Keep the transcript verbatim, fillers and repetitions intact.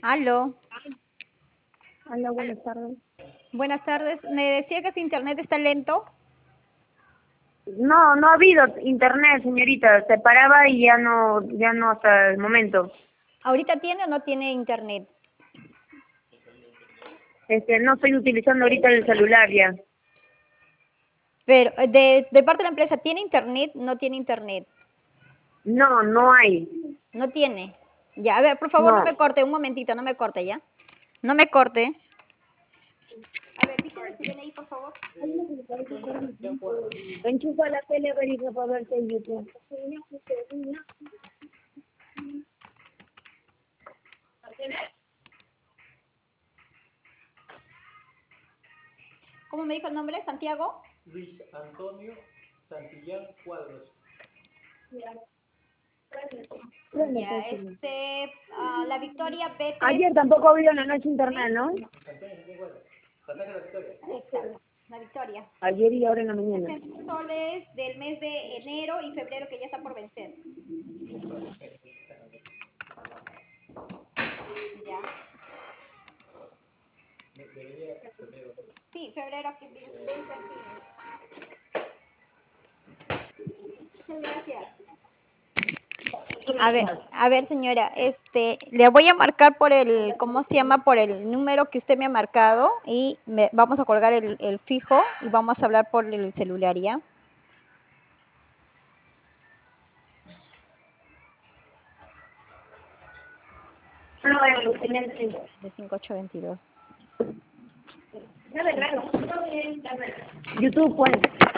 Aló, Hola, buenas tardes. buenas tardes. Me decía que su internet está lento. No, no ha habido internet, señorita. Se paraba y ya no, ya no hasta el momento. ¿Ahorita tiene o no tiene internet? Este, no estoy utilizando ahorita el celular ya. Pero eh, de, de parte de la empresa, ¿tiene internet? No tiene internet. No, no hay. No tiene. Ya, a ver, por favor, no No. me corte, un momentito, no me corte, ¿ya? No me corte. A ver, dígame si viene ahí, por favor. Enchufa la tele, verifica para verte en YouTube. ¿Cómo me dijo el nombre? ¿Santiago? Luis Antonio Santillán Cuadros. Ya, este, ah, la Victoria B tres. Ayer tampoco ha habido en la noche internet, ¿no? Antonio Santillán Cuadros. Pasaje la victoria. Exacto, la Victoria. Ayer y ahora en la mañana. sesenta soles del mes de enero y febrero que ya está por vencer. Ya. Debería febrero. Sí, febrero aquí vence aquí. Muchas gracias. A ver, a ver, señora, este, le voy a marcar por el, ¿cómo se llama? Por el número que usted me ha marcado y me, vamos a colgar el, el fijo y vamos a hablar por el celular, ¿ya? No, el De cinco ocho veintidós. YouTube, pues.